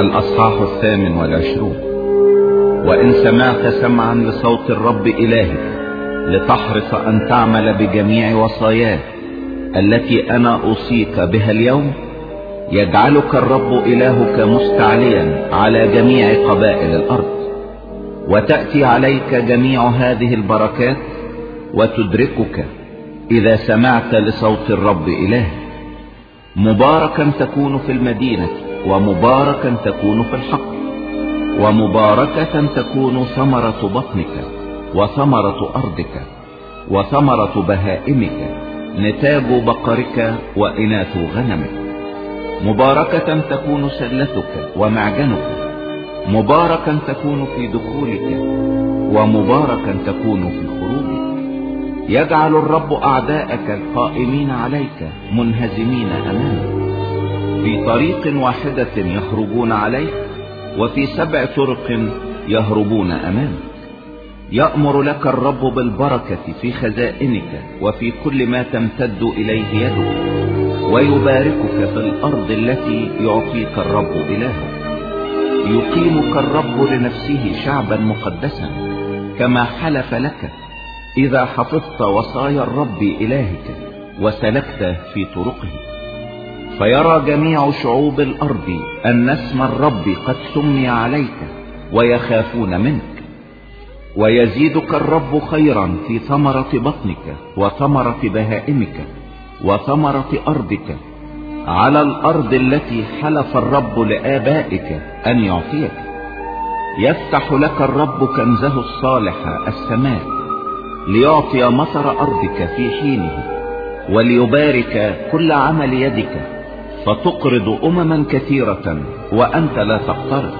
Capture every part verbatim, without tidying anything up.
الأصحاح الثامن والعشرون. وإن سمعت سمعا لصوت الرب إلهك لتحرص أن تعمل بجميع وصاياه التي أنا أوصيك بها اليوم، يجعلك الرب إلهك مستعليا على جميع قبائل الأرض، وتأتي عليك جميع هذه البركات وتدركك إذا سمعت لصوت الرب إلهك. مباركا تكون في المدينة، ومباركا تكون في الحقل، ومباركة تكون ثمرة بطنك وثمرة أرضك وثمرة بهائمك، نتاج بقرك وإناث غنمك. مباركة تكون سلتك ومعجنك، مباركا تكون في دخولك ومباركا تكون في خروجك. يجعل الرب أعداءك القائمين عليك منهزمين أمامك. في طريق واحدة يخرجون عليك، وفي سبع طرق يهربون أمامك. يأمر لك الرب بالبركة في خزائنك وفي كل ما تمتد إليه يدك، ويباركك في الأرض التي يعطيك الرب إلهك. يقيمك الرب لنفسه شعبا مقدسا كما حلف لك، إذا حفظت وصايا الرب إلهك وسلكت في طرقه. فيرى جميع شعوب الأرض أن اسم الرب قد سمي عليك ويخافون منك. ويزيدك الرب خيرا في ثمرة بطنك وثمرة بهائمك وثمرة أرضك على الأرض التي حلف الرب لآبائك أن يعطيك. يفتح لك الرب كنزه الصالح السماء ليعطي مطر أرضك في حينه، وليبارك كل عمل يدك، فتقرض أمما كثيرة وأنت لا تقترض.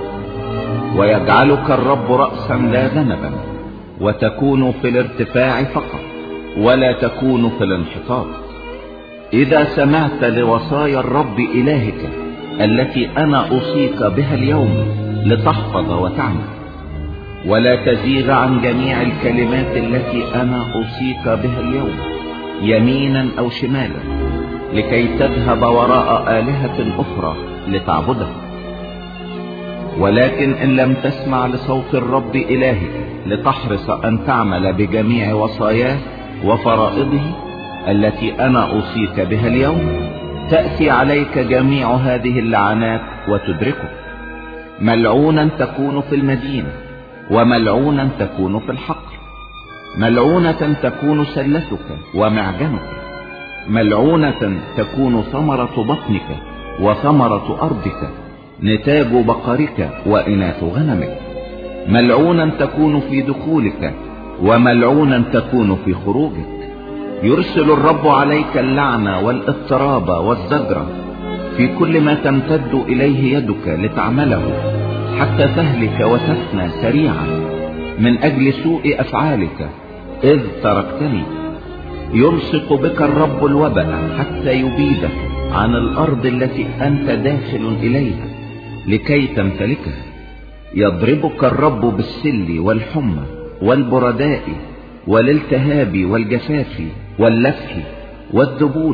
ويجعلك الرب رأسا لا ذنبا، وتكون في الارتفاع فقط ولا تكون في الانحطاط، إذا سمعت لوصايا الرب إلهك التي أنا أوصيك بها اليوم لتحفظ وتعمل. ولا تزيغ عن جميع الكلمات التي أنا أوصيك بها اليوم يمينا أو شمالا، لكي تذهب وراء آلهة أخرى لتعبدها. ولكن إن لم تسمع لصوت الرب إلهك لتحرص أن تعمل بجميع وصاياه وفرائضه التي أنا أوصيك بها اليوم، تأتي عليك جميع هذه اللعنات وتدركك. ملعونا تكون في المدينة، وملعونا تكون في الحقل. ملعونة تكون سلتك ومعجنك، ملعونة تكون ثمرة بطنك وثمرة أرضك، نتاج بقرك وإناث غنمك. ملعونا تكون في دخولك، وملعونا تكون في خروجك. يرسل الرب عليك اللعنة والاضطراب والزجر في كل ما تمتد إليه يدك لتعمله، حتى تهلك وتفنى سريعا من أجل سوء أفعالك إذ تركتني. يلصق بك الرب الوباء حتى يبيدك عن الأرض التي أنت داخل إليها لكي تمتلكها. يضربك الرب بالسل والحمى والبرداء والالتهاب والجفاف واللفح والذبول،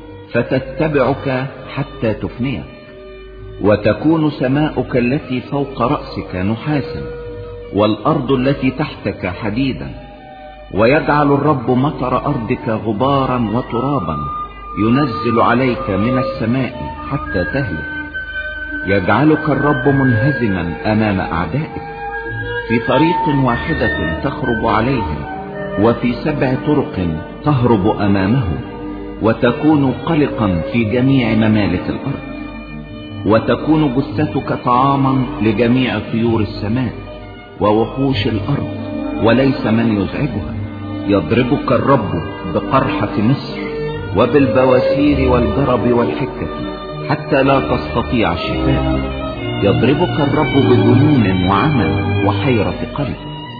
فتتبعك حتى تفنيك. وتكون سماؤك التي فوق رأسك نحاسا، والأرض التي تحتك حديدا. ويجعل الرب مطر أرضك غبارا وترابا ينزل عليك من السماء حتى تهلك. يجعلك الرب منهزما أمام أعدائك. في طريق واحدة تخرج عليهم، وفي سبع طرق تهرب أمامهم. وتكون قلقا في جميع ممالك الأرض. وتكون جثتك طعاما لجميع طيور السماء ووحوش الأرض، وليس من يزعجها. يضربك الرب بقرحة مصر وبالبواسير والجرب والحكة حتى لا تستطيع الشفاء. يضربك الرب بجنون وعمى وحيرة قلب،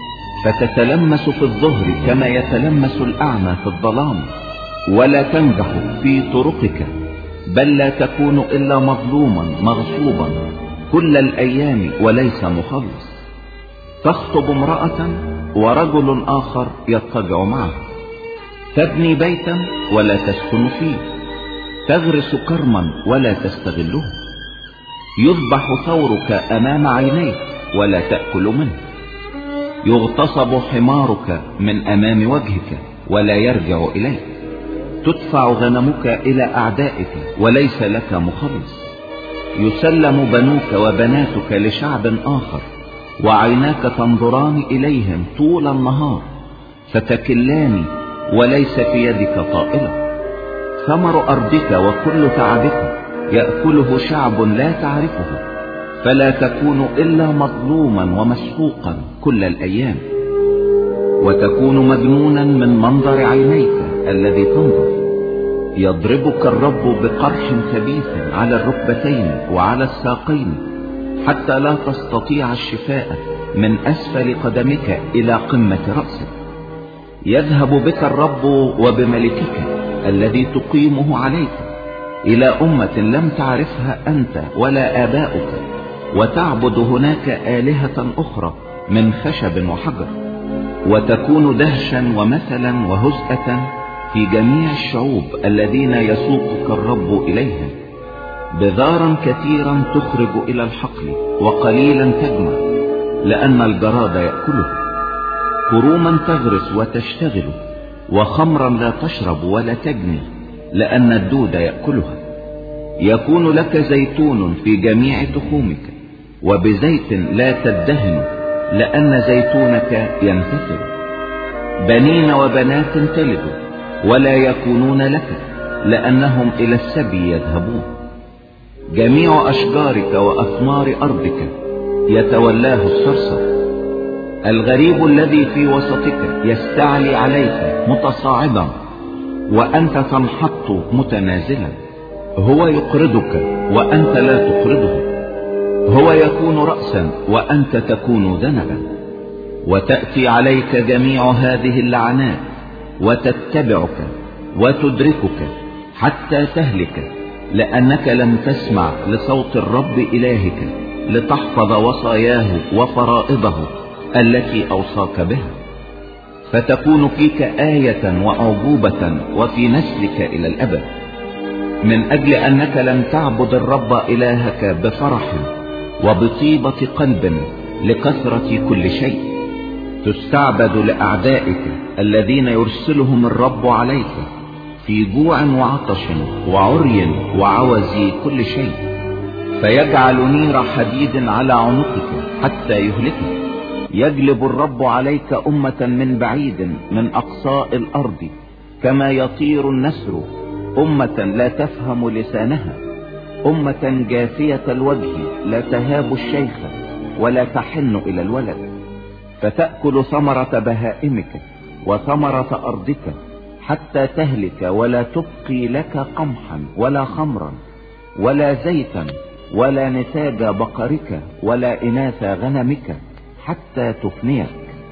فتتلمس في الظهر كما يتلمس الأعمى في الظلام، ولا تنجح في طرقك، بل لا تكون إلا مظلوما مغصوبا كل الأيام وليس مخلص. تخطب امرأة ورجل آخر يضطجع معها. تبني بيتا ولا تسكن فيه، تغرس كرما ولا تستغله. يذبح ثورك امام عينيك ولا تأكل منه، يغتصب حمارك من امام وجهك ولا يرجع اليك، تدفع غنمك الى اعدائك وليس لك مخلص، يسلم بنوك وبناتك لشعب اخر وعيناك تنظران اليهم طول النهار، فتكلان وليس في يدك طائلة. ثمر ارضك وكل تعبك يأكله شعب لا تعرفه، فلا تكون الا مظلوما ومسحوقا كل الايام، وتكون مجنونا من منظر عينيك الذي تنظر. يضربك الرب بقرح خبيث على الركبتين وعلى الساقين، حتى لا تستطيع الشفاء من اسفل قدمك الى قمة رأسك. يذهب بك الرب وبملكك الذي تقيمه عليك الى امة لم تعرفها انت ولا اباؤك، وتعبد هناك آلهة اخرى من خشب وحجر، وتكون دهشا ومثلا وهزءة في جميع الشعوب الذين يسوقك الرب اليهم. بذارا كثيرا تخرج الى الحقل وقليلا تجمع، لان الجراد يأكله. كروما تغرس وتشتغل، وخمرا لا تشرب ولا تجني، لان الدود يأكلها. يكون لك زيتون في جميع تخومك، وبزيت لا تدهن، لان زيتونك ينتثر. بنين وبنات تلد ولا يكونون لك، لانهم الى السبي يذهبون. جميع اشجارك واثمار ارضك يتولاه الصرصر. الغريب الذي في وسطك يستعلي عليك متصاعدا، وانت تنحط متنازلا. هو يقرضك وانت لا تقرضه، هو يكون رأسا وانت تكون ذنبا. وتأتي عليك جميع هذه اللعنات وتتبعك وتدركك حتى تهلك، لأنك لم تسمع لصوت الرب إلهك لتحفظ وصاياه وفرائضه التي أوصاك بها. فتكون فيك آية وعجوبة وفي نسلك إلى الأبد، من أجل أنك لم تعبد الرب إلهك بفرح وبطيبة قلب لكثرة كل شيء. تستعبد لأعدائك الذين يرسلهم الرب عليك في جوع وعطش وعري وعوز كل شيء، فيجعل نير حديد على عنقك حتى يهلكك. يجلب الرب عليك أمة من بعيد من أقصاء الأرض كما يطير النسر، أمة لا تفهم لسانها، أمة جافية الوجه لا تهاب الشيخ ولا تحن إلى الولد. فتأكل ثمرة بهائمك وثمرة أرضك حتى تهلك، ولا تبقي لك قمحا ولا خمرا ولا زيتا ولا نتاج بقرك ولا إناث غنمك حتى تفنيك.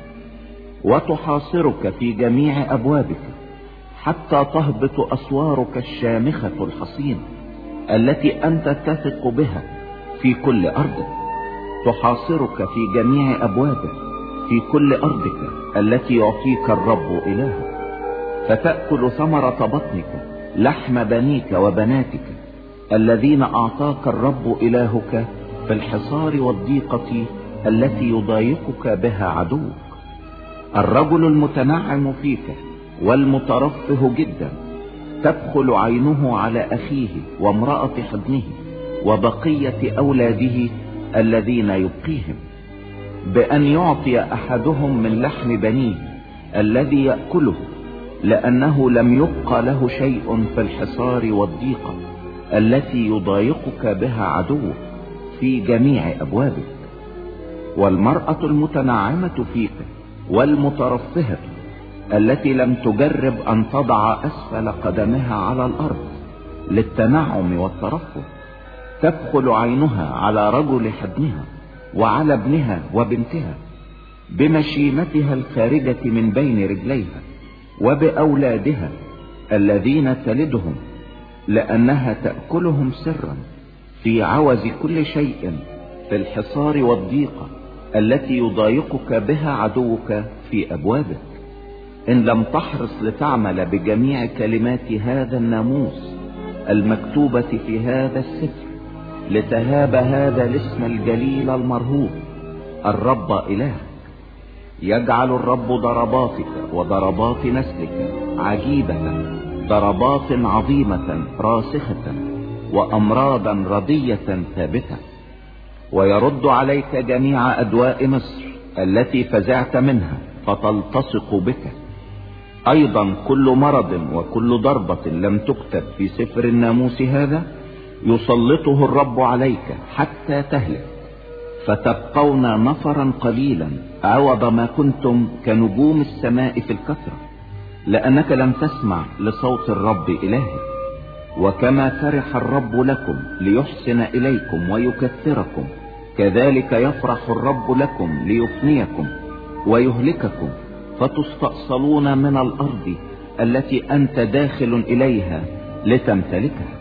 وتحاصرك في جميع أبوابك حتى تهبط أسوارك الشامخة الحصين التي أنت تثق بها في كل أرضك. تحاصرك في جميع أبوابك في كل أرضك التي يعطيك الرب إلهك. فتأكل ثمرة بطنك لحم بنيك وبناتك الذين أعطاك الرب إلهك في الحصار والضيقة التي يضايقك بها عدوك. الرجل المتنعم فيك والمترفه جدا تدخل عينه على أخيه وامرأة حضنه وبقية أولاده الذين يبقيهم، بأن يعطي أحدهم من لحم بنيه الذي يأكله، لأنه لم يبق له شيء في الحصار والضيقة التي يضايقك بها عدوك في جميع أبوابك. والمرأة المتنعمة فيك والمترفهة التي لم تجرب أن تضع أسفل قدمها على الأرض للتنعم والترفه تدخل عينها على رجل حضنها وعلى ابنها وبنتها بمشيمتها الخارجة من بين رجليها وبأولادها الذين تلدهم، لأنها تأكلهم سرا في عوز كل شيء في الحصار والضيقة التي يضايقك بها عدوك في أبوابك. إن لم تحرص لتعمل بجميع كلمات هذا الناموس المكتوبة في هذا السفر لتهاب هذا الاسم الجليل المرهوب، الرب إلهك. يجعل الرب ضرباتك وضربات نسلك عجيبة، ضربات عظيمة راسخة، وأمراضا ردية ثابتة. ويرد عليك جميع أدواء مصر التي فزعت منها فتلتصق بك. أيضا كل مرض وكل ضربة لم تكتب في سفر الناموس هذا يسلطه الرب عليك حتى تهلك، فتبقون نفرا قليلا عوض ما كنتم كنجوم السماء في الكثرة، لأنك لم تسمع لصوت الرب إلهك. وكما فرح الرب لكم ليحسن إليكم ويكثركم، كذلك يفرح الرب لكم ليفنيكم ويهلككم، فتستأصلون من الأرض التي أنت داخل إليها لتمتلكها.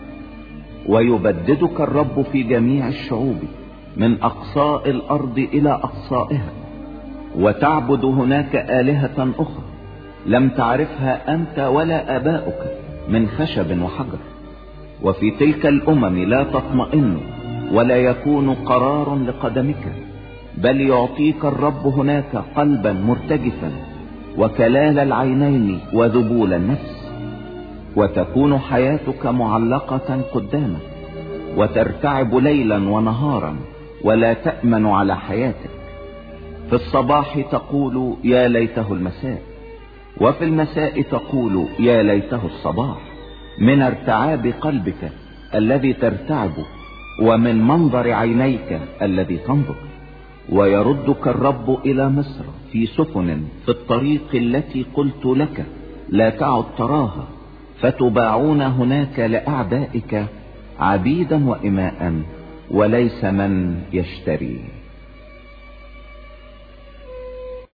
ويبددك الرب في جميع الشعوب من أقصاء الأرض إلى أقصائها، وتعبد هناك آلهة أخرى لم تعرفها أنت ولا آباؤك من خشب وحجر. وفي تلك الأمم لا تطمئن ولا يكون قرار لقدمك، بل يعطيك الرب هناك قلبا مرتجفا وكلال العينين وذبول النفس، وتكون حياتك معلقة قدامك، وترتعب ليلا ونهارا ولا تأمن على حياتك. في الصباح تقول يا ليته المساء، وفي المساء تقول يا ليته الصباح، من ارتعاب قلبك الذي ترتعب، ومن منظر عينيك الذي تنظر. ويردك الرب إلى مصر في سفن في الطريق التي قلت لك لا تعد تراها، فتباعون هناك لأعدائك عبيدا وإماء، وليس من يشتري.